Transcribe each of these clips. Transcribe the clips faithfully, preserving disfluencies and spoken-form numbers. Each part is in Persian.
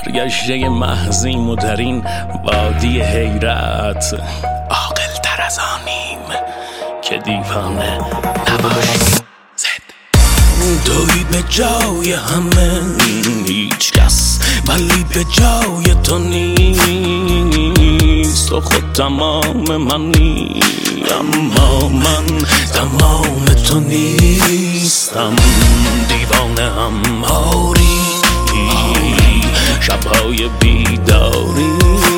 سرگشته محضیم و در این وادی حیرت عاقل تر از آنیم که دیوانه نباشیم. توی به جای همه هیچ کس ولی به جای تو نیست، تو خود تمام منی اما من تمام تو نیستم. دیوانه هم آری شبهای بیداری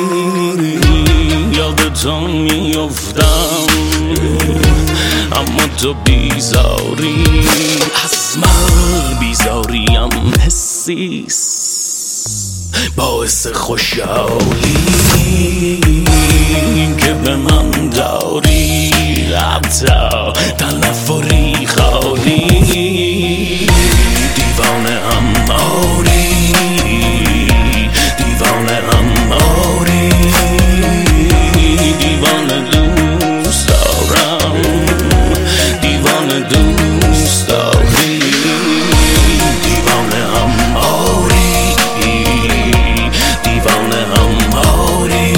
یاد تو میافتم اما تو بیزاری از من بیزاریم حسیست باعث خوشحالی که به من داری حتی تنفری خالی. دیوانه هم آری دیوانه هم آری دیوانه دوست دارم دیوانه دوست داری دیوانه هم آری دیوانه هم آری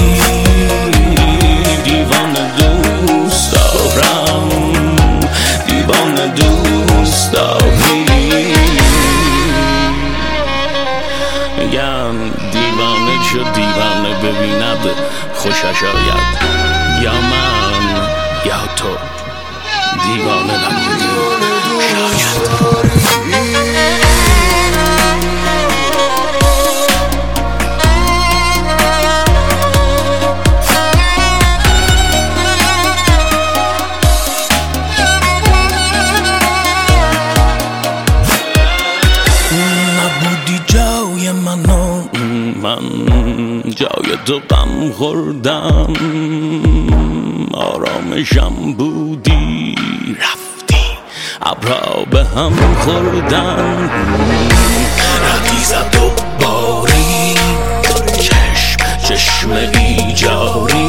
دیوانه دوست دارم دیوانه دوست داری. میگن دیوانه چو دیوانه ببیند خوشش آید، یا من یا تو دیوانه نبودی شاید. نبودی جای منو من جای تو غم خوردم، آرامشم بودی رفتی ابرها به هم خوردن. رفتی زد و باری چشم چشم ایجاری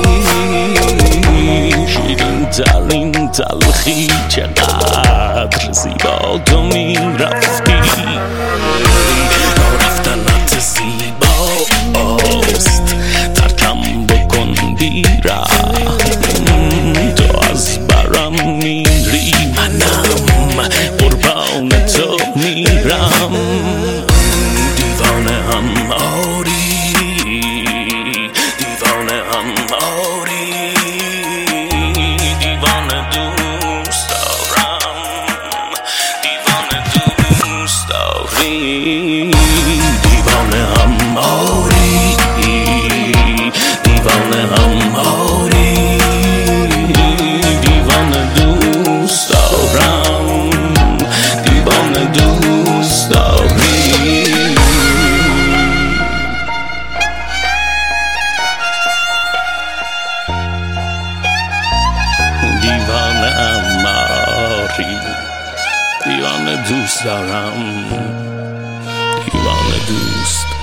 شیرین ترین تلخی چقدر زیبا تو می رفتی. رفتنت زیباست ترکم بکن بیرم تو از برم میری منم قربان تو میرم. دیوانه هم آری دیوانه هم آری دیوانه دوست دارم دیوانه دوست داری دیوانه هم آری دیوانه هم آری دیوانه دوست دارم دیوانه دوست داری. دیوانه هم آری دیوانه دوست دارم دیوانه دوست